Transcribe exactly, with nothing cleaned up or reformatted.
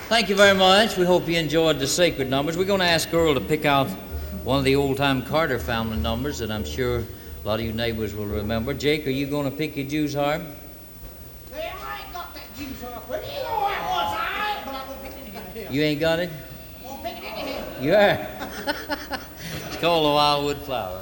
Thank you very much. We hope you enjoyed the sacred numbers. We're going to ask Earl to pick out one of the old-time Carter family numbers that I'm sure a lot of you neighbors will remember. Jake, are you going to pick your Jew's harp? Well, I ain't got that Jew's harp. Well, you know that was all right, but I won't pick it anyhow. You ain't got it? I won't pick it anyhow. You are. It's called the Wildwood Flower.